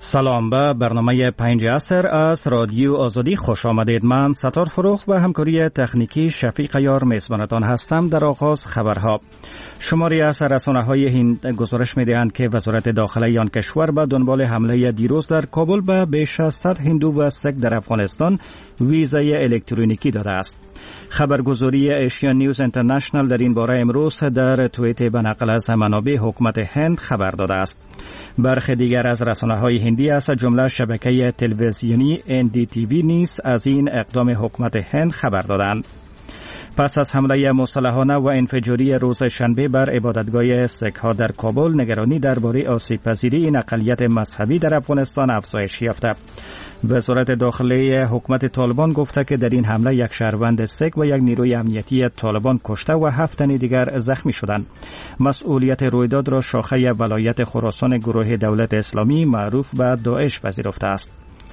سلام، به برنامه 5 عصر از رادیو آزادی خوش آمدید. من ستار فروخ و همکاری تکنیکی شفیق یار میزبانتان هستم. در آغاز خبرها. شماری از رسانه‌های هند گزارش می‌دهند که وزارت داخله آن کشور به دنبال حمله دیروز در کابل به بیش از 100 هندو و سک در افغانستان ویزای الکترونیکی داده است. خبرگزاری ایشیان نیوز اینترنشنال در این باره امروز در توییت به نقل از منابع حکومت هند خبر داده است. برخی دیگر از رسانه‌های هندی از جمله شبکه تلویزیونی NDTV نیز از این اقدام حکومت هند خبر دادند. پس از حمله مسلحانه و انفجاری روز شنبه بر عبادتگاه سک‌ها در کابل، نگرانی درباره آسیب‌پذیری این اقلیت مذهبی در افغانستان افزایش یافته. وزارت داخله حکومت طالبان گفته که در این حمله یک شهروند سک و یک نیروی امنیتی طالبان کشته و 7 تن دیگر زخمی شدند. مسئولیت رویداد را شاخه ولایت خراسان گروه دولت اسلامی معروف به داعش پذیرفته است.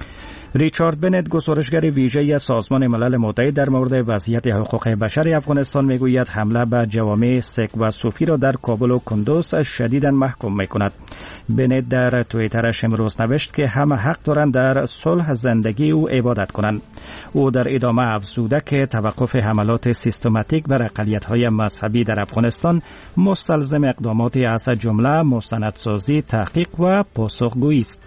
ریچارد بنت، گزارشگر ویژه سازمان ملل متحد در مورد وضعیت حقوق بشر افغانستان، میگوید حمله به جوامع سک و صوفی را در کابل و کندوز شدیداً محکوم میکند. بنت در توییترش امروز نوشت که همه حق دارند در صلح زندگی و عبادت کنند. او در ادامه افزوده که توقف حملات سیستماتیک بر اقلیت‌های مذهبی در افغانستان مستلزم اقداماتی از جمله مستندسازی، تحقیق و پاسخگویی است.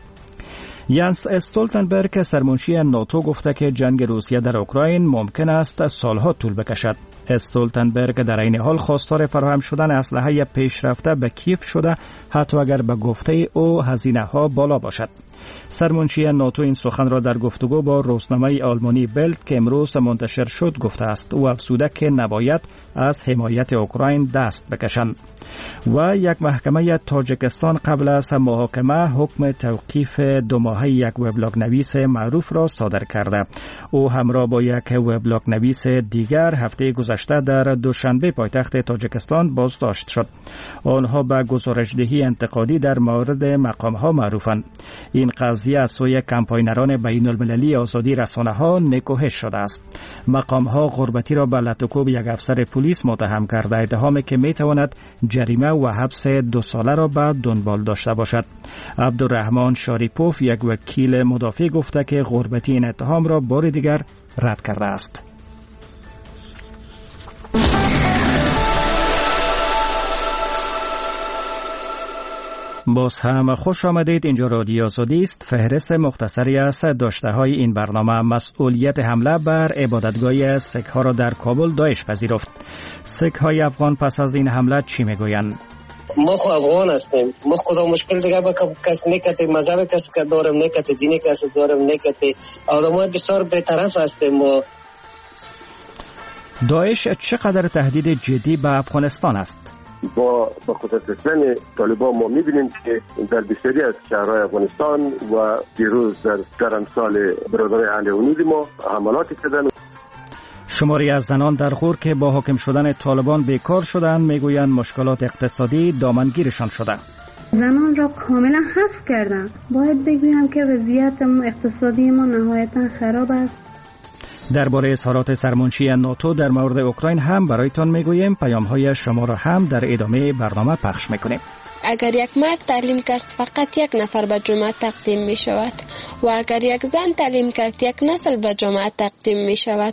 یانس استولتنبرگ، سرمنشی ناتو، گفته که جنگ روسیه در اوکراین ممکن است سالها طول بکشد. استولتنبرگ در این حال خواستار فراهم شدن اسلحه پیشرفته به کیف شده، حتی اگر به گفته او هزینه ها بالا باشد. سرمنشی ناتو این سخن را در گفتگو با روزنامه آلمانی بلد که امروز منتشر شد گفته است. او افزوده که نباید از حمایت اوکراین دست بکشند. و یک محکمه تاجیکستان قبل از محاکمه حکم توقیف 2 ماهه یک وبلاگ نویس معروف را صادر کرده. او همراه با یک وبلاگ نویس دیگر هفته گذشته در دوشنبه پایتخت تاجیکستان بازداشت شد. آنها به گزارشدهی انتقادی در مورد مقامها معروفند. این قضیه از سوی کمپاینران بین المللی آزادی رسانه‌ها نکوهش شده است. مقامها غربتی را به لطوکوب یک افسر پلیس متهم کرده، اتهامی که میتواند جریمه و حبس 2 ساله را به دنبال داشته باشد. عبدالرحمن شاریپوف، یک وکیل مدافع، گفته که غربتی این اتهام را بار دیگر رد کرده است. باز هم خوش آمدید. اینجا رادیو آزادی است. فهرست مختصری از داشته های این برنامه. مسئولیت حمله بر عبادتگاه سک ها را در کابل داعش پذیرفت. سک های افغان پس از این حمله چی میگویند؟ ما خو افغان هستیم. ما کدام مشکل دیگه با کس نکته، مذهب کس که دارم نکته، دین کس دارم نکته. آدمای بسیار بی‌طرف هستیم. داعش چقدر تهدید جدی به افغانستان است؟ با خصوص رسیدن طالبان ما می‌بینیم که در بسیاری از شهرهای افغانستان و دیروز در امثال برادران اهل اونید ما حملاتی شدن. شماری از زنان در غور که با حاکم شدن طالبان بیکار شدند میگویند مشکلات اقتصادی دامنگیرشان شده. زنان را کاملا حذف کردند. باید بگویم که وضعیت اقتصادی ما نهایتا خراب است. درباره اظهارات سرمنشی ناتو در مورد اوکراین هم برایتان میگوییم. پیام‌های شما را هم در ادامه برنامه پخش میکنیم. اگر یک مرد تعلیم کرد فقط یک نفر به جامعه تقدیم می شود و اگر یک زن تعلیم کرد یک نسل به جامعه تقدیم می شود.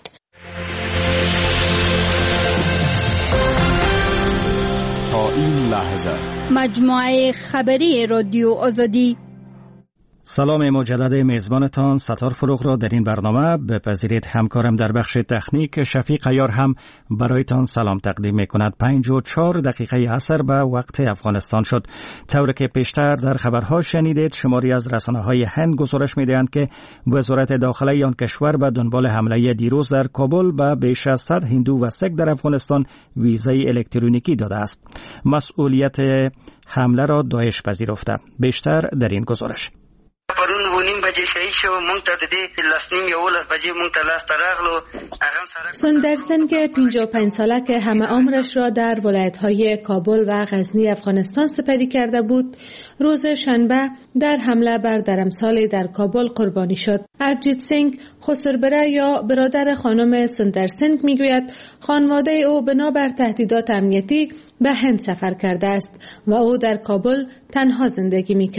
تا این لحظه مجموعه خبری رادیو آزادی. سلام مجدد میزبانتان ستار فروغ را در این برنامه بپذیرید. همکارم در بخش تکنیک شفیق یار هم برایتان سلام تقدیم میکند. 5:04 عصر به وقت افغانستان شد. طوری که پیشتر در خبرها شنیدید، شماری از رسانه‌های هند گزارش میدهند که وزارت داخله آن کشور به دنبال حمله دیروز در کابل به بیش از 100 هندو و سک در افغانستان ویزای الکترونیکی داده است. مسئولیت حمله را داعش پذیرفته. بیشتر در این گزارش. پرون و نیم بجې شهید شو. مونږ ته د دې 11:11 بجې مونږ ته لاس ته راغلو. هغه سره سندرسن 55 ساله که همه عمرش را در ولایت‌های کابل و غزنی افغانستان سپری کرده بود، روز شنبه در حمله بر درمسال در کابل قربانی شد. ارجیت سینگ خسربره یا برادر خانم سندرسن میگوید خانواده او بنابر تهدیدات امنیتی به هند سفر کرده است و او در کابل تنها زندگی می‌کرد.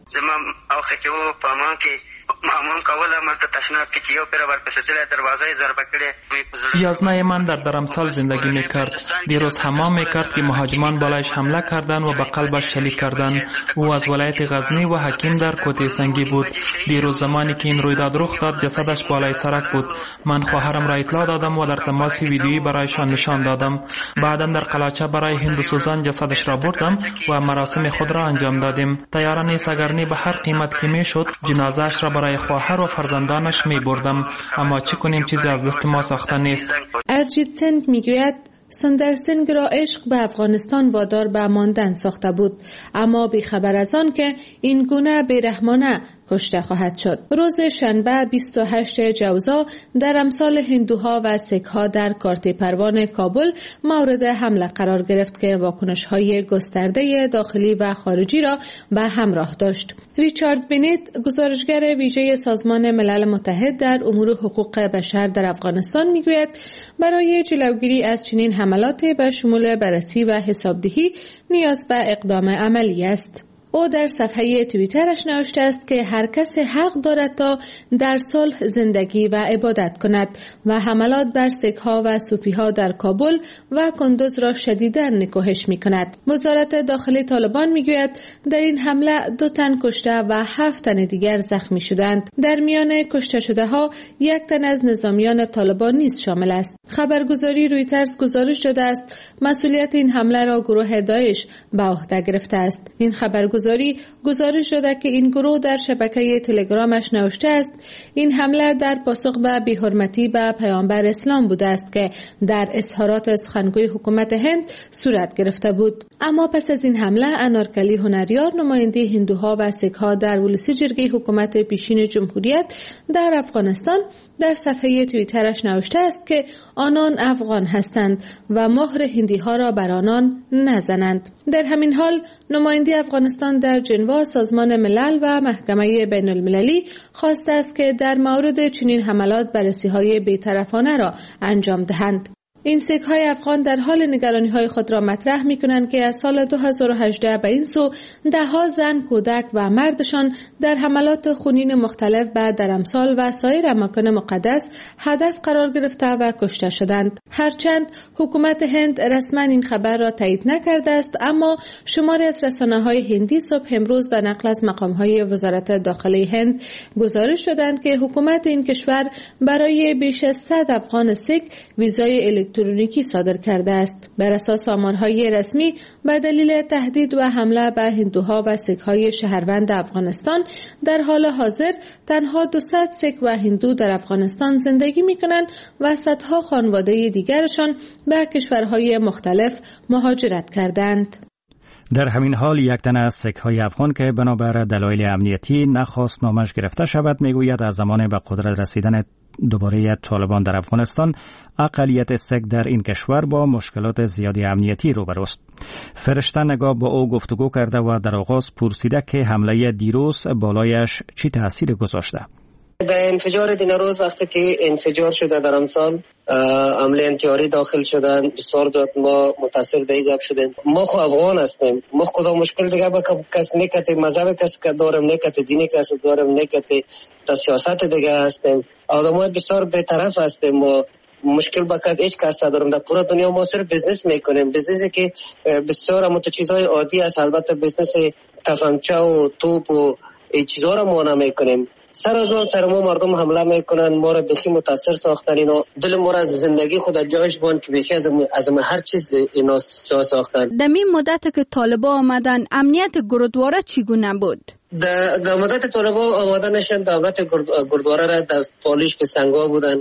زمام اوخه کې و پامان کې معمول کوله ملت تشناب که یو پر ورپسیدل دروازه ضربه کړي. یازمه من در درمسال زندگی میکرد. دیروز حمام میکرد که مهاجمان بالایش حمله کردن و به قلبش شلیک کردن. او از ولایت غزنی و حکیم در کوته سنگی بود. دیروز زمانی که این رویداد رخ داد جسدش بالای سرک بود. من خواهرم را اطلاع دادم و در تماس ویدیویی برایشان نشان دادم. بعدا در قلاچه برای هندوسوزان جسدش را بردم و مراسم خود را انجام دادیم. تیاره نیست اگر نی به هر قیمت که میشد جنازه‌اش را برای خواهر و فرزندانش می بردم، اما چه کنیم چیزی از دست ما ساخته نیست. ارجیت سنگ میگوید سندر سنگ را عشق به افغانستان وادار به ماندن ساخته بود، اما بیخبر از آن که این گونه بیرحمانه کشته خواهد شد. روز شنبه 28 جوزا در امثال هندوها و سیکها در کارت پروان کابل مورد حمله قرار گرفت که واکنش‌های گسترده داخلی و خارجی را به همراه داشت. ریچارد بنیت، گزارشگر ویژه سازمان ملل متحد در امور حقوق بشر در افغانستان میگوید برای جلوگیری از چنین حملات به شمول بررسی و حسابدهی نیاز به اقدام عملی است. او در صفحه توییترش نوشته است که هر کس حق دارد تا در صلح زندگی و عبادت کند و حملات بر سیکها و صوفیها در کابل و کندوز را شدیداً نکوهش می کند. وزارت داخلی طالبان می گوید در این حمله 2 تن کشته و 7 تن دیگر زخمی شدند. در میان کشته شده ها 1 تن از نظامیان طالبان نیز شامل است. خبرگزاری رویترز گزارش داده است مسئولیت این حمله را گروه داعش به عهده گرفته است. این خبرگزاری گزارش داده که این گروه در شبکه تلگرامش نوشته است این حمله در پاسخ به بی‌حرمتی به پیامبر اسلام بوده است که در اظهارات سخنگوی حکومت هند صورت گرفته بود. اما پس از این حمله انارکلی هنریار، نماینده هندوها و سیکها در ولسی جرگه حکومت پیشین جمهوریت در افغانستان در صفحه توییترش نوشته است که آنان افغان هستند و مهر هندی ها را بر آنان نزنند. در همین حال نماینده افغانستان در ژنوا سازمان ملل و محکمه بین المللی خواسته است که در مورد چنین حملات بررسی های بی‌طرفانه را انجام دهند. این سیک‌های افغان در حال نگرانی‌های خود را مطرح می‌کنند که از سال 2018 به این سو ده‌ها زن، کودک و مردشان در حملات خونین مختلف به درمسال و سایر اماکن مقدس هدف قرار گرفته و کشته شدند. هرچند حکومت هند رسما این خبر را تایید نکرده است، اما شماری از رسانه‌های هندی صبح امروز به نقل از مقام‌های وزارت داخلی هند گزارش دادند که حکومت این کشور برای بیش از 100 افغان سیک ویزای الکترونیکی صادر کرده است. بر اساس آمارهای رسمی به دلیل تهدید و حمله به هندوها و سیک‌های شهروند افغانستان در حال حاضر تنها 200 سیک و هندو در افغانستان زندگی می‌کنند و صدها خانواده دیگرشان به کشورهای مختلف مهاجرت کردند. در همین حال 1 تن از سیک‌های افغان که بنابر دلایل امنیتی نخواست نامش گرفته شود میگوید از زمان به قدرت رسیدن دوباره طالبان در افغانستان اقلیت سیک در این کشور با مشکلات زیادی امنیتی روبروست. فرشته نگاه با او گفتگو کرده و در آغاز پرسیده که حمله دیروز بالایش چی تاثیر گذاشته. در انفجار دین روز وقتی که انفجار شده در امسال عمله انتحاری داخل شدن بسیار زیاد ما متاثر دیگه شدیم. ما خو افغان هستیم، ما کدام مشکل دیگه با کس نکته مذهب کس که دارم نکته دینی کس دارم نکته تا سیاست دیگه هستیم. آدمای بسیار بی‌طرف هستیم و مشکل با هیچ کس ندارم. در پورا دنیا ما صرف بزنس میکنیم، بزنسی که بسیار مت چیزای عادی است، البته بزنس تفنگچه و توپ و این چیزا را ما نمیکنیم. سر از اون سر ما مردم حمله میکنن، ما را بخی متاثر ساختن، اینا دل ما را از زندگی خود جایش بان که بخی از هر چیز اینا ساختن. در این مدت که طالبان آمدن امنیت گرودواره چگونه بود؟ در مدت طالبان آمدنشان دولت گرودواره را در پالیش که سنگا بودن،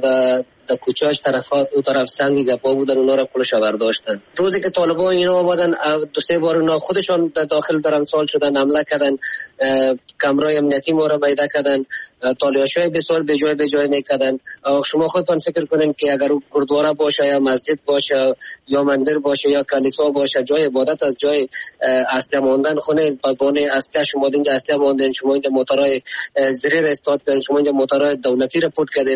در کوچه‌اش او طرف سنگی گپا بودن، اونا را پولش برداشتن. روزی که طالبان اینا آمدن 2-3 بار اونا خودشان داخل درمسال شدن، حمله کردن، کمرای امنیتی ما را پیدا کردن، تالیاشای بسیار به جای میکردن. شما خودتان فکر کنین که اگر گرودواره باشه یا مسجد باشه یا مندر باشه یا کلیسا باشه، جای عبادت از جای اصلی ماندن خونه بابانه اصلی شما اینجا اصلی ماندن، شما اینجا موتورای زیر استاد کردن، شما اینجا موتورای دولتی را پورت کردن،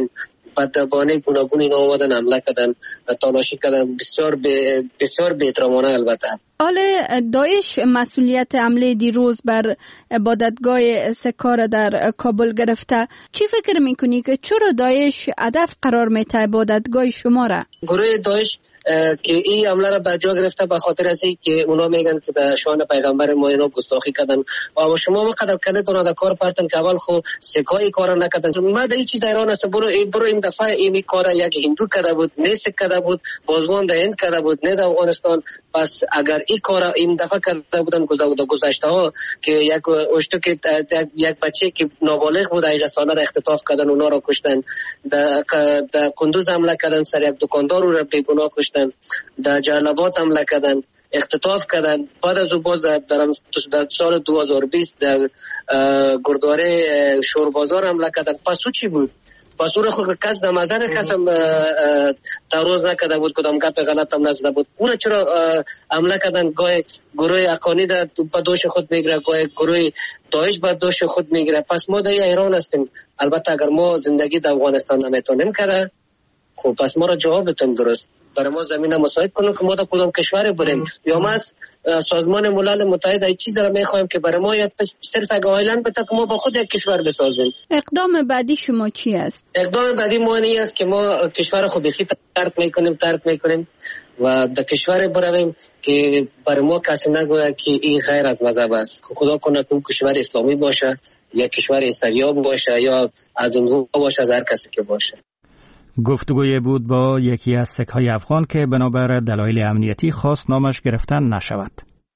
بدبانه گوناگون اینا آمدن حمله کردن، تالاشی کردن، بسیار بی‌احترامانه. البته حالا داعش مسئولیت حمله دیروز بر عبادتگاه سکه در کابل گرفته. چی فکر میکنی که چرا داعش هدف قرار میده عبادتگاه شما را؟ گروه داعش که این حمله را به جا گرفته به خاطر از این که اونا میگن که در شان پیغمبر ما اینا گستاخی کردن و شما مقدر کلید اونا در کار پرتن که اول خو سکای کار نکردن. ما در این چیز ایران است، برو این دفعه این کار یک هندو کرده بود، نه سک کرده بود، بازگان در هند کرده بود، نه در افغانستان. پس اگر این کار این دفعه کرده بودن گذشته ها که یک اشتو که یک بچه که نابالغ بود 18 ساله را اختطاف کردن، اونا را کشتن. در کندوز حمله کردن، سر یک دکاندار رو بیگناه کشتن. در جلال‌آباد حمله کردن، اختطاف کردن. بعد از او باز در سال 2020 در گردواره شوربازار حمله کردن. پس او چی بود؟ پس او را خود کس در مزار خصم تعرض نکرده بود، کدام گپ غلط هم نزده بود. او را چرا حمله کردن؟ گاهی گروه اقانی در دوش خود میگیره، گاهی گروه داعش به دوش خود میگیره. پس ما در ایران هستیم. البته اگر ما زندگی در افغانستان نمیتونیم کرده، خب پس ما را جواب بتیم درست. برای ما زمین مساعد کنیم که ما در کدام کشور بریم. یا ما از سازمان ملل متحد این چیز را میخوایم که برای ما صرف یک آیلند بده که ما با خود یک کشور بسازیم. اقدام بعدی شما چی است؟ اقدام بعدی ما این است که ما کشور خود بخی ترک میکنیم و در کشور برویم که برای ما کسی نگوید که این غیر از مذهب است. خدا کنه که اون کشور اسلامی باشه یا کشور اسلامی باشه یا از اون باشه، از هر کسی که باشه. گفتگوی بود با یکی از سک‌های افغان که بنابر دلایل امنیتی خواست نامش گرفتن نشود.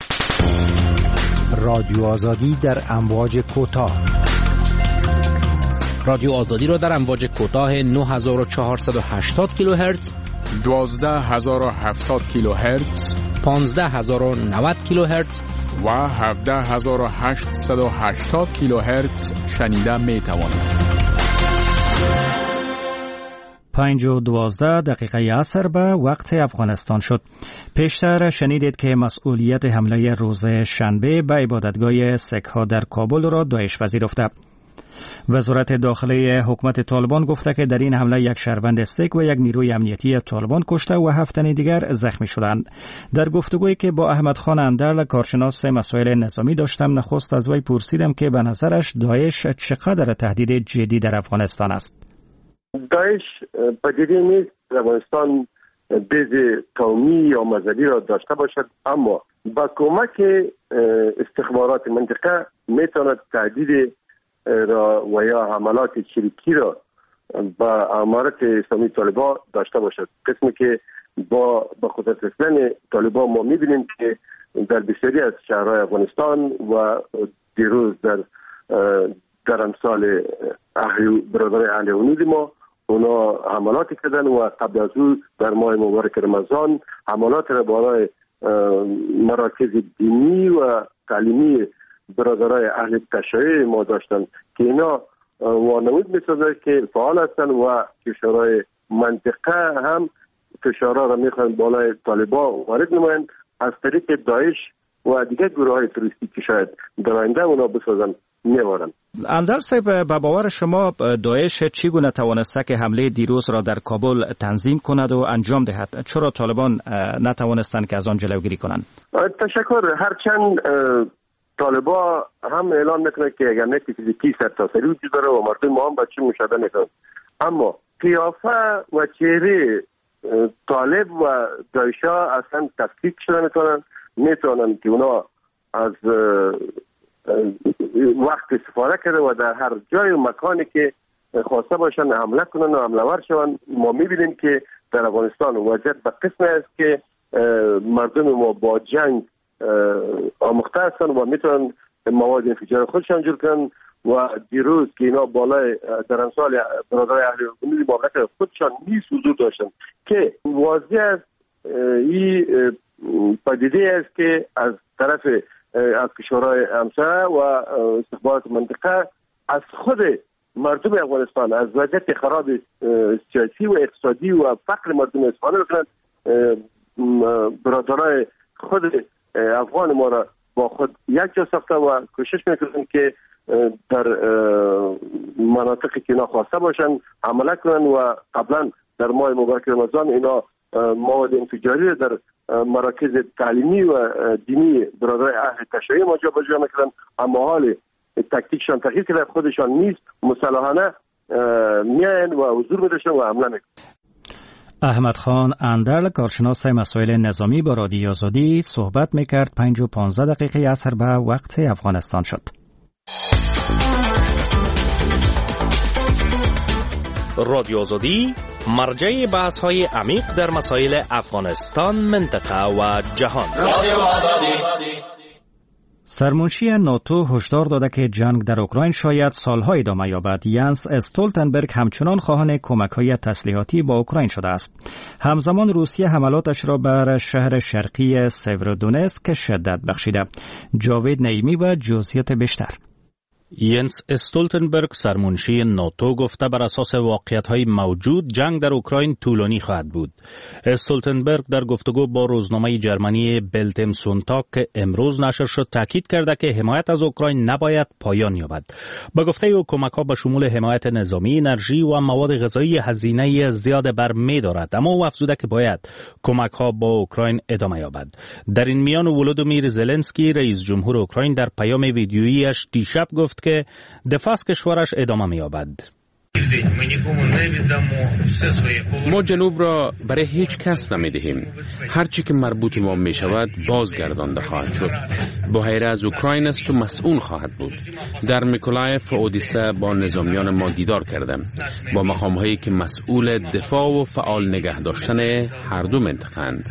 رادیو آزادی در امواج کوتاه. رادیو آزادی را در امواج کوتاه 9480 کیلوهرتز، 12070 کیلوهرتز، 15090 کیلوهرتز و 17880 کیلوهرتز شنیده می توانید. 5:12 عصر به وقت افغانستان شد. پیشتر شنیدید که مسئولیت حمله روز شنبه به عبادتگاه سک‌ها در کابل را داعش پذیرفته. وزارت داخلی حکومت طالبان گفته که در این حمله یک شهروند سک و یک نیروی امنیتی طالبان کشته و 7 تن دیگر زخمی شدند. در گفتگویی که با احمد خان اندرل کارشناس مسائل نظامی داشتم، نخست از وی پرسیدم که به نظرش داعش چقدر تهدید جدی در افغانستان است. داعش پدیده نیست در افغانستان بیض قومی یا مذهبی را داشته باشد، اما با کمک استخبارات منطقه میتواند تهدید را و یا حملات چریکی را با امارت اسلامی طالبان داشته باشد. قسمی که با قدرت رسیدن طالبان ما میبینیم که در بسیاری از شهرهای افغانستان و دیروز در امثال برادران اهل حنود ما اونا حملاتی کردن و قبل از او در ماه مبارک رمضان حملات را بالای مراکز دینی و تعلیمی برادرای اهل تشیع ما داشتن که اینا وانمود می‌سازد که فعال هستند و کشورهای منطقه هم فشارها را میخوان بالای طالبان وارد نمایند از طریق داعش و دیگر گروه‌های تروریستی که شاید در آینده اونا بسازن می‌وارند. اندر صاحب، به باور شما داعش چگونه توانسته که حمله دیروز را در کابل تنظیم کند و انجام دهد؟ چرا طالبان نتوانستند که از آن جلوگیری کنند؟ تشکر. هرچند طالبان هم اعلان میکنه که اگر نتی فیزیکی سرتاسری وجود داره و مردم ما هم بچه مشاهده میکنن، اما قیافه و چهره طالب و داعشا اصلا تفکیک شده میتونن که اونا از وقت استفاده کرده و در هر جای و مکانی که خواسته باشن حمله کنن و حمله‌ور شون. ما میبینیم که در افغانستان وضعیت به قسم است که مردم ما با جنگ آموخته هستن و میتونن مواد انفجار خودشان جور کنن و دیروز که اینا بالای در امثال برادرای اهل حنود موقعیت خودشان نیز حضور داشتن که واضح است این پدیده است که از طرف از کشورهای همسایه و استخبارات منطقه از خود مردم افغانستان از وضعیت خراب سیاسی و اقتصادی و فقر مردم استفاده میکنند. برادرای خود افغان ما را با خود یک جا ساخته و کوشش میکنند که در مناطقی که اینا خواسته باشن عمل کنن و قبلا در ماه مبارک رمضان اینا مواد انفجاری در مراکز تعلیمی و دینی برادرای اهل تشیع ما جابجا میکنن، اما حال تکتیکشان تغییر کرده، خودشان نیست، مسلحانه میاین و حضور میداشتن و حمله میکنن. احمد خان اندرل، کارشناس مسائل نظامی، با رادیو آزادی صحبت میکرد. 5:15 عصر به وقت افغانستان شد. رادیو آزادی مرجع بحث‌های عمیق در مسائل افغانستان، منطقه و جهان. رادیو آزادی. سرمنشی ناتو هشدار داده که جنگ در اوکراین شاید سالها ادامه یابد. ینس استولتنبرگ همچنان خواهان کمک‌های تسلیحاتی با اوکراین شده است. همزمان روسیه حملاتش را بر شهر شرقی سیورودونتسک شدت بخشیده. جاوید نعیمی و جزئیات بیشتر. ینس استولتنبرگ سرمنشی ناتو گفته بر اساس واقعیت‌های موجود جنگ در اوکراین طولانی خواهد بود. استولتنبرگ در گفتگو با روزنامه جرمنی بلت ام سونتاگ که امروز نشر شد تاکید کرده که حمایت از اوکراین نباید پایان یابد. با گفته او کمک‌ها به شمول حمایت نظامی، انرژی و مواد غذایی هزینه زیاد بر می دارد، اما او افزوده که باید کمک‌ها با اوکراین ادامه یابد. در این میان ولودیمیر زلنسکی رئیس جمهور اوکراین در پیام ویدیویی‌اش دیشب گفت که دفاع از کشورش ادامه می‌یابد. ما جنوب را برای هیچ کس نمی‌دهیم. هر چی که مربوط ما می‌شود بازگردانده خواهد شد. بحیره از اوکراین است و مسئول خواهد بود. در میکولایف و اودیسه با نظامیان ما دیدار کردم، با مقام‌هایی که مسئول دفاع و فعال نگه داشتن هر دو منطقه‌اند.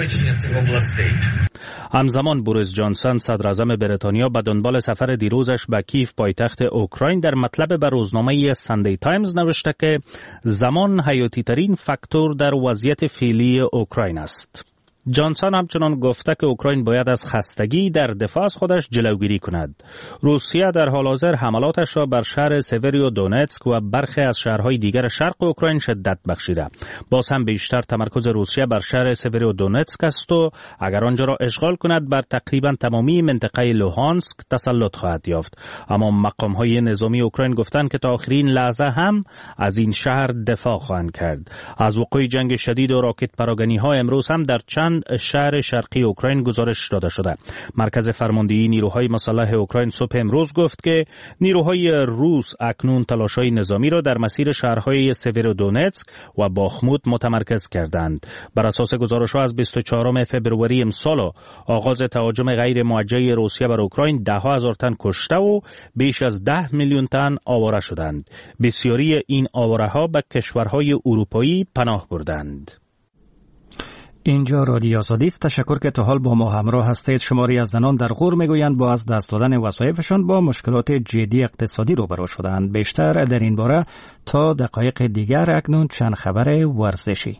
همزمان بوریس جانسون صدر اعظم بریتانیا به دنبال سفر دیروزش به کیف پایتخت اوکراین در مطلب به روزنامه ساندی تایمز نوشته که زمان حیاتی ترین فاکتور در وضعیت فعلی اوکراین است. جانسون همچنان گفته که اوکراین باید از خستگی در دفاع از خودش جلوگیری کند. روسیه در حال حاضر حملاتش را بر شهر سیویرودونتسک و برخی از شهرهای دیگر شرق اوکراین شدت بخشیده. باز هم بیشتر تمرکز روسیه بر شهر سیویرودونتسک است و اگر آنجا را اشغال کند بر تقریبا تمامی منطقه لوهانسک تسلط خواهد یافت. اما مقام‌های نظامی اوکراین گفتند که تا آخرین لحظه هم از این شهر دفاع خواهند کرد. از وقوع جنگ شدید و راکت پراگنی‌ها امروز هم در چند شهر شرقی اوکراین گزارش داده شده. مرکز فرماندهی نیروهای مسلح اوکراین صبح امروز گفت که نیروهای روس اکنون تلاش‌های نظامی را در مسیر شهرهای سیویرودونتسک و باخموت متمرکز کردند. بر اساس گزارش‌ها از 24 فوریه امسال آغاز تهاجم غیر موجه روسیه بر اوکراین 10,000 تن کشته و بیش از 10 میلیون تن آواره شدند. بسیاری این آواره‌ها به کشورهای اروپایی پناه بردند. اینجا رادیو آزادی است. تشکر که تا حال با ما همراه هستید. شماری از زنان در غور میگویند با از دست دادن وظایفشان با مشکلات جدی اقتصادی روبرو شدند. بیشتر در این باره تا دقایق دیگر. اکنون چند خبر ورزشی.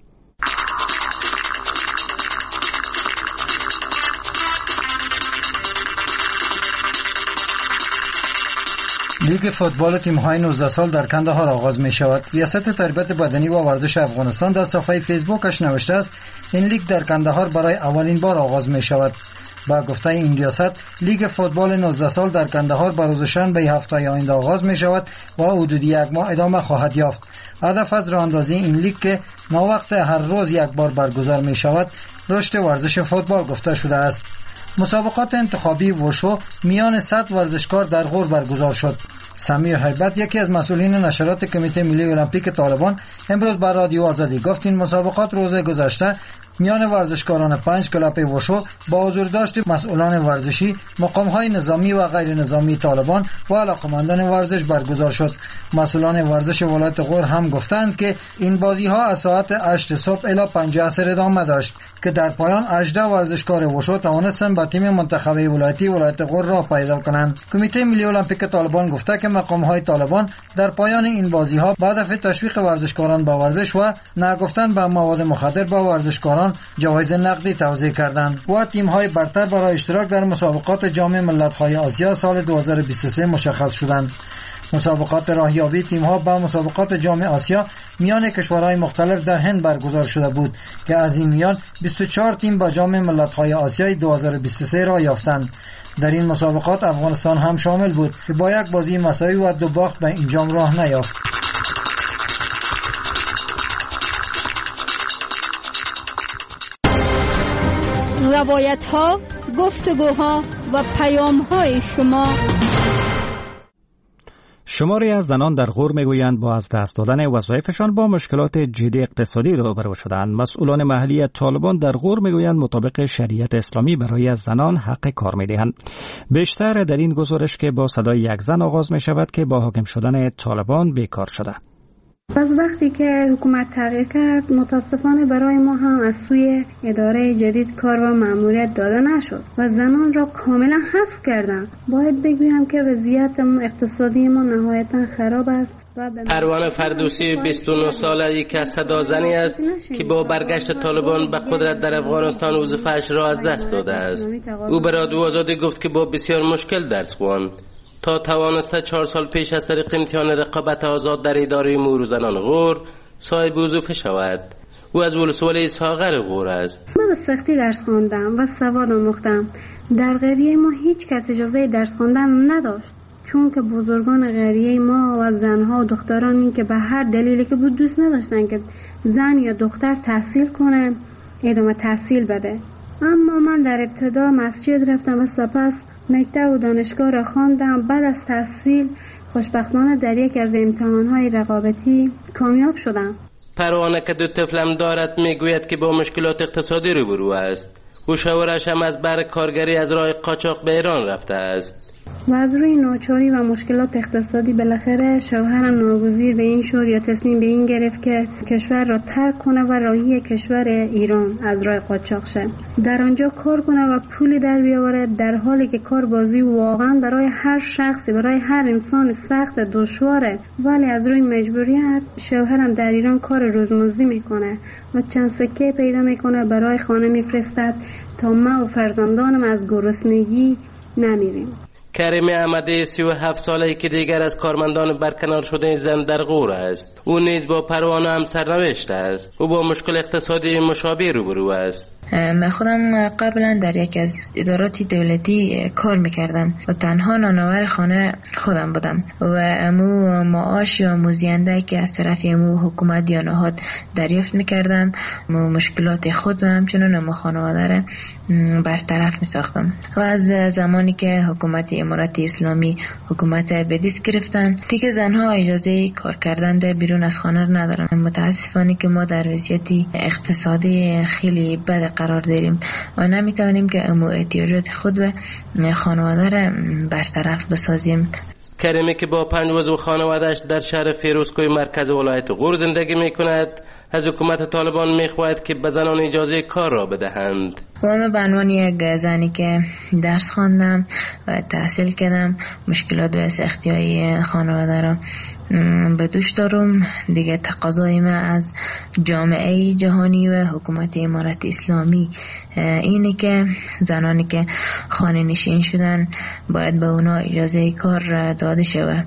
لیگ فوتبال تیم‌های 19 سال در کندهار آغاز می شود. ریاست تربیت بدنی و ورزش افغانستان در صفحه فیسبوکش نوشته است این لیگ در کندهار برای اولین بار آغاز می شود. با گفته این ریاست لیگ فوتبال 19 سال در کندهار به روز شنبه هفته آینده آغاز می شود و حدود یک ماه ادامه خواهد یافت. هدف از راه اندازی این لیگ که ماوقت هر روز یک بار برگزار می شود رشد ورزش فوتبال گفته شده است. مسابقات انتخابی وشو میان 100 ورزشکار در غور برگزار شد. سمیر هیبت یکی از مسئولین نشرات کمیته ملی المپیک طالبان امروز به رادیو آزادی گفت این مسابقات روز گذشته میان ورزشکاران 5 کلاب وشو با حضور داشت مسئولان ورزشی، مقام‌های نظامی و غیر نظامی طالبان و علاقمندان ورزش برگزار شد. مسئولان ورزش ولایت غور هم گفتند که این بازی‌ها از ساعت 8 صبح الی 5 عصر ادامه داشت که در پایان 18 ورزشکار وشو توانستند به تیم منتخب ولایتی ولایت غور راه پیدا کنند. کمیته ملی المپیک طالبان گفته که مقام‌های طالبان در پایان این بازی‌ها با هدف تشویق ورزشکاران به ورزش و نگفتن به مواد مخدر به ورزشکاران جوایز نقدی توزیع کردند و تیم‌های برتر برای اشتراک در مسابقات جام ملت‌های آسیا سال 2023 مشخص شدند. مسابقات راهیابی تیم‌ها به مسابقات جام آسیا میان کشورهای مختلف در هند برگزار شده بود که از این میان 24 تیم به جام ملت‌های آسیای 2023 راه یافتند. در این مسابقات افغانستان هم شامل بود که با یک بازی مساوی و 2 باخت به این جام راه نیافت. روایت‌ها، گفتگوها و پیام‌های شما. شماری از زنان در غور میگویند با از دست دادن وظایفشان با مشکلات جدی اقتصادی روبرو شدند. مسئولان محلی طالبان در غور میگویند مطابق شریعت اسلامی برای زنان حق کار میدهند. بیشتر در این گزارش که با صدای یک زن آغاز می شود که با حاکم شدن طالبان بیکار شده. از وقتی که حکومت تغییر کرد متاسفانه برای ما هم از سوی اداره جدید کار و مأموریت داده نشد و زنان را کاملا حذف کردند. باید بگویم که وضعیت اقتصادی ما نهایتا خراب است. پروانه فردوسی 29 ساله یک از صدازنی است که با برگشت طالبان به قدرت در افغانستان وظیفه‌اش را از دست داده است. او به رادیو آزادی گفت که با بسیار مشکل درس خواند تا توانسته 4 سال پیش از طریق امتحان رقابت آزاد در اداره امور زنان غور صاحب وظیفه شود. او از ولسوالی ساغر غور است. من به سختی درس خواندم و سواد آموختم. در قریه ما هیچ کس اجازه درس خواندن نداشت، چون که بزرگان قریه ما و زنها و دخترانی که به هر دلیلی که بود دوست نداشتن که زن یا دختر تحصیل کنه، ادامه تحصیل بده. اما من در ابتدا مسجد رفتم و سپس مکتب و دانشگاه را خواندم. بعد از تحصیل خوشبختانه در یک از امتحانهای رقابتی کامیاب شدم. پروانه که 2 طفلم دارد میگوید که با مشکلات اقتصادی روبرو است. او شوهرش هم از بر کارگری از راه قاچاق به ایران رفته است. و از روی ناچاری و مشکلات اقتصادی بالاخره شوهرم ناگزیر به این شد یا تصمیم به این گرفت که کشور را ترک کنه و راهی کشور ایران از راه قاچاق شه، در آنجا کار کنه و پولی در بیاوره، در حالی که کار بازی واقعا برای هر شخصی، برای هر انسان سخت دشواره. ولی از روی مجبوریت شوهرم در ایران کار روزمزدی میکنه و چند سکه پیدا میکنه برای خانه میفرستد تا ما و فرزندانم از گرسنگی نمیریم. کریم احمدی 37 ساله که دیگر از کارمندان برکنار شده زن در غور است. او نیز با پروانه هم سرنوشت است. او با مشکل اقتصادی مشابه روبرو است. من خودم قبلا در یک از ادارات دولتی کار میکردم و تنها نانآور خانه خودم بودم و امو معاش یا موزینده که از طرف امو حکومت یا نهاد دریافت میکردم، مشکلات خود و همچنان امو خانواده برطرف میساختم. و از زمانی که حکومت امارات اسلامی حکومت بدیس گرفتن دیگه زنها اجازه کار کردن در بیرون از خانه ندارن. متاسفانه که ما در وضعیت اقتصادی خیلی بد قرار داریم و نمیتونیم که امو احتیاجات خود و خانواده را برطرف بسازیم. کریمی که با 5 عضو خانواده‌اش در شهر فیروزکوی مرکز ولایت غور زندگی میکند از حکومت طالبان میخواهد که به زنان اجازه کار را بدهند. و من به عنوان یک زنی که درس خواندم و تحصیل کردم مشکلات و سختی‌های خانواده را به دوش دارم. دیگه تقاضای من از جامعه جهانی و حکومت امارت اسلامی اینه که زنانی که خانه نشین شدن باید به اونا اجازه کار داده شود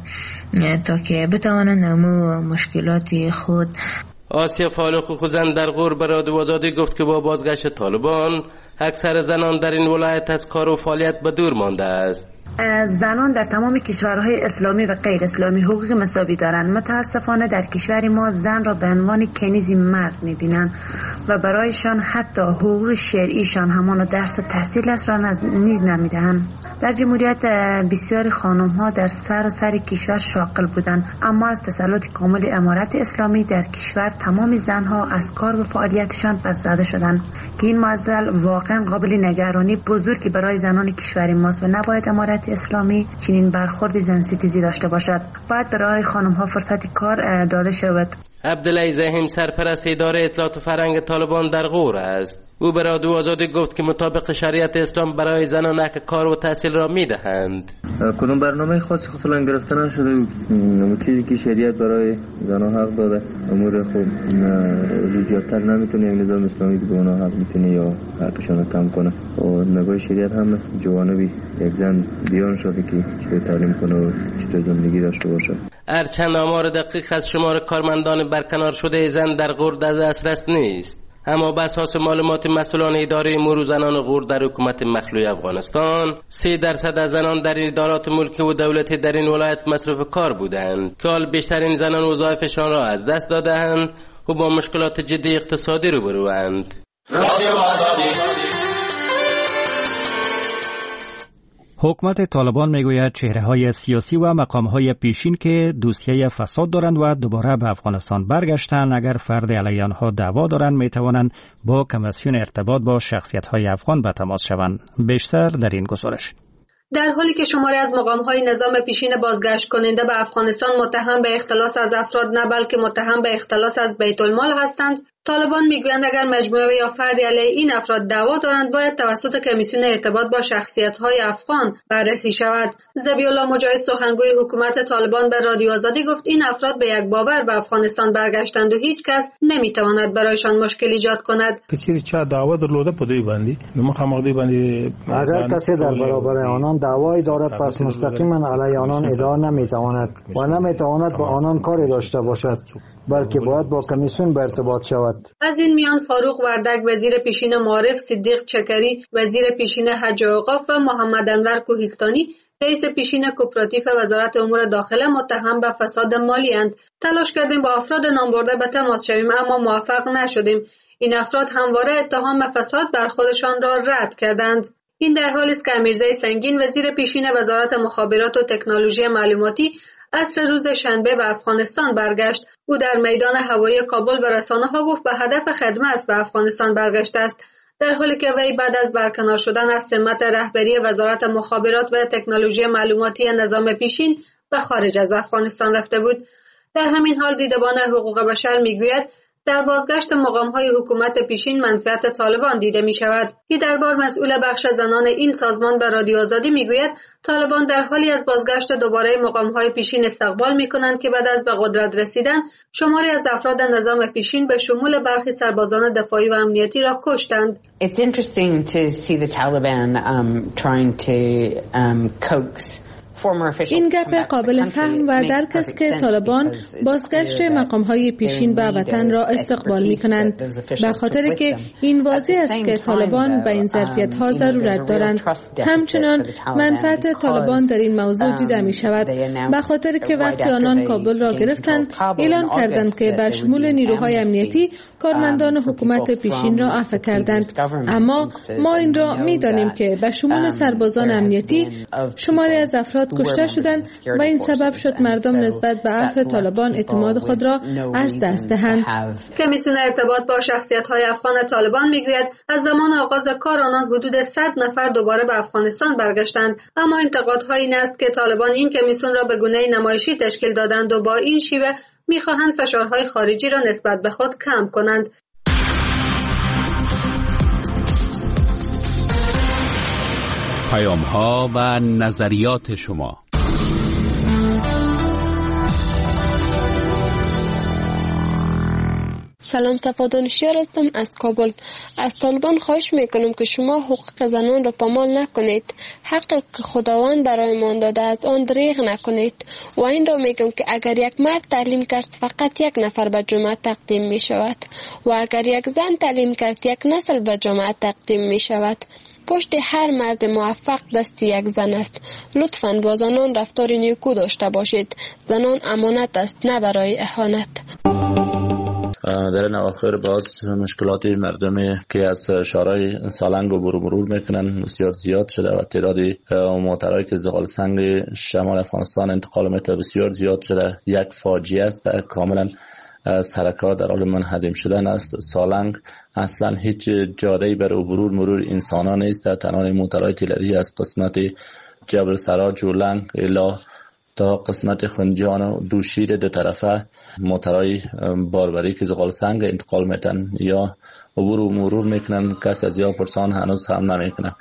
تا که بتوانند امو مشکلات خود. آسیا فالق خوزن در غور به رادیو آزادی گفت که با بازگشت طالبان اکثر زنان در این ولایت از کار و فعالیت به دور مانده است. زنان در تمام کشورهای اسلامی و غیر اسلامی حقوق مساوی دارند. متاسفانه در کشور ما زن را به عنوان کنیزی مرد می‌بینند و برایشان حتی حقوق شرعیشان همان درس و تحصیل را نیز نمی‌دهند. در جمهوریت بسیاری خانم‌ها در سراسر کشور شاغل بودند، اما از تسلط کامل امارت اسلامی در کشور تمام زنها از کار و فعالیتشان پس‌زده شدند که این معضل واقعا قابل نگرانی بزرگی برای زنان کشور ماست و نباید امارت اسلامی چنین برخورد زن ستیزی داشته باشد. باید برای خانم‌ها فرصت کار داده شود. عبدالعزیز هم سرپرست اداره اطلاعات و فرهنگ طالبان در غور است. او به رادیو آزادی گفت که مطابق شریعت اسلام برای زنان حق کار و تحصیل را میدهند. کدوم برنامه خاصی فعلا گرفته نشده. چیزی که شریعت برای زنان حق داده امور خوب زیادتر نمیتونه یک نظام اسلامی به اونها حق میتونه یا حقشان کم کنه و نگاه شریعت هم جوانبی یک زن بیان شده که چطور تعلیم کنه و چطور زندگی داشته باشه. هرچند آمار دقیق از شمار کارمندان برکنار شده زن در غور در دسترس نیست، اما بر اساس معلومات مسئولان اداره امور زنان غور در حکومت مخلوع افغانستان 3% از زنان در ادارات ملکی و دولتی در این ولایت مصروف کار بودند که حال بیشترین زنان وظایفشان را از دست داده‌اند و با مشکلات جدی اقتصادی روبروند. حکومت طالبان میگوید چهره‌های سیاسی و مقام‌های پیشین که دوسیه فساد دارند و دوباره به افغانستان برگشتند اگر فرد علیه آنها دعوا دارند میتوانند با کمیسیون ارتباط با شخصیت‌های افغان به تماس شوند. بیشتر در این گزارش. در حالی که شماری از مقام‌های نظام پیشین بازگشت کننده به افغانستان متهم به اختلاس از افراد نه بلکه متهم به اختلاس از بیت المال هستند، طالبان میگویند اگر مجموعه یا فردی علیه این افراد دعوا دارند باید توسط کمیسیون ارتباط با شخصیت‌های افغان بررسی شود. ذبیح‌الله مجاهد سخنگوی حکومت طالبان به رادیو آزادی گفت این افراد به یک باور به افغانستان برگشتند و هیچ کس نمیتواند برایشان مشکل ایجاد کند. کسی چه دعوا درلوده په دوی باندې نو مخامخ دوی باندې اگر کسی در برابر آنان دعوایی دارد پس مستقیما علیه آنان ادعا نمیتواند و نمیتواند با آنان کاری داشته باشد بلکه باید با کمیسیون به ارتباط شود. از این میان فاروق وردک وزیر پیشین معارف، صدیق چکری وزیر پیشین حج و اوقاف و محمد انور کوهستانی رئیس پیشین کوپراتیو وزارت امور داخله متهم به فساد مالی اند. تلاش کردیم با افراد نامبرده به تماس شویم اما موفق نشدیم. این افراد همواره اتهام فساد بر خودشان را رد کردند. این در حالی است که امیرزی سنگین وزیر پیشین وزارت مخابرات و تکنولوژی معلوماتی عصر روز شنبه به افغانستان برگشت. او در میدان هوایی کابل به رسانه‌ها گفت به هدف خدمت به افغانستان برگشته است، در حالی که وی بعد از برکنار شدن از سمت رهبری وزارت مخابرات و تکنولوژی معلوماتی نظام پیشین به خارج از افغانستان رفته بود. در همین حال دیدبان حقوق بشر میگوید در بازگشت مقام‌های حکومت پیشین منفعت طالبان دیده می‌شود. که دربار مسئول بخش زنان این سازمان به رادیو آزادی میگوید طالبان در حالی از بازگشت دوباره مقام‌های پیشین استقبال می‌کنند که بعد از به قدرت رسیدن شماری از افراد نظام پیشین به شمول برخی سربازان دفاعی و امنیتی را کشتند. It's interesting to see the Taliban trying to coax. این گپ قابل فهم و درک است که طالبان بازگشت مقام‌های پیشین به وطن را استقبال می‌کنند، به خاطر که این واضح است که طالبان به این ظرفیت‌ها ضرورت دارند. همچنان منفعت طالبان در این موضوع دیده می‌شود، به خاطر که وقتی آنان کابل را گرفتند اعلان کردند که به شمول نیروهای امنیتی کارمندان حکومت پیشین را عفو کردند، اما ما این را می‌دانیم که به شمول سربازان امنیتی شماری از افراد کشته شدند و این سبب شد مردم نسبت به عفو طالبان اعتماد خود را از دست دهند. کمیسیون ارتباط با شخصیت‌های افغان طالبان میگوید از زمان آغاز کار آنان حدود 100 نفر دوباره به افغانستان برگشتند، اما انتقادها این است که طالبان این کمیسیون را به گونه نمایشی تشکیل دادند و با این شیوه می‌خواهند فشارهای خارجی را نسبت به خود کم کنند. پیام‌ها و نظریات شما. سلام، صفا دانشیار هستم از کابل. از طالبان خواهش میکنم که شما حقوق زنان را پامال نکنید. حقی که خداوند برایمان داده از آن دریغ نکنید. و این را میگم که اگر یک مرد تعلیم کرد فقط یک نفر به جامعه تقدیم می شود و اگر یک زن تعلیم کرد یک نسل به جامعه تقدیم می شود. پشت هر مرد موفق دست یک زن است. لطفاً با زنان رفتار نیکو داشته باشید. زنان امانت است، نه برای اهانت. در این اواخر باز مشکلات مردمی که از شهرهای سالنگ و مرور میکنن بسیار زیاد شده و تعداد معترایی که زغال سنگ شمال افغانستان انتقال میته بسیار زیاد شده. یک فاجعه است، کاملا حرکات در حال منهدم شدن است. سالنگ اصلا هیچ جاده‌ای برای مرور انسانان نیست. تنها معترای تیلری از قسمت جبل سراج و لنگ الا تا قسمت خنجان و دوشیر دو طرفه موترهای باربری که زغال سنگ انتقال میتن یا عبور و مرور میکنن، کسی از یا پرسان هنوز هم نمیکنه.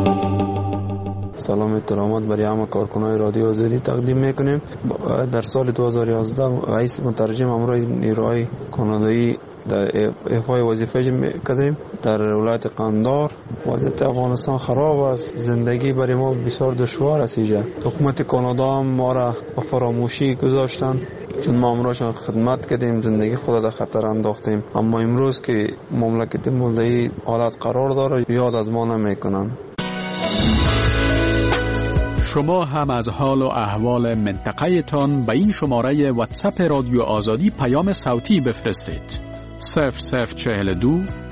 سلام احترامات برای همه کارکنان رادیو آزادی تقدیم میکنیم. در سال 2011 رئیس مترجم امروی نیروهای کانادایی در ایفای وظیفه کردیم در ولایت قندار. وضعیت افغانستان خراب است، زندگی برای ما بسیار دشوار است. حکومت کانادا هم ما را به فراموشی گذاشتن، چون ما امروز خدمت کردیم، زندگی خود را خطر انداختیم، اما امروز که مملکت مولدهی حالت قرار داره یاد از ما نمیکنن. شما هم از حال و احوال منطقه تان به این شماره واتساپ رادیو آزادی پیام صوتی بفرستید. 0042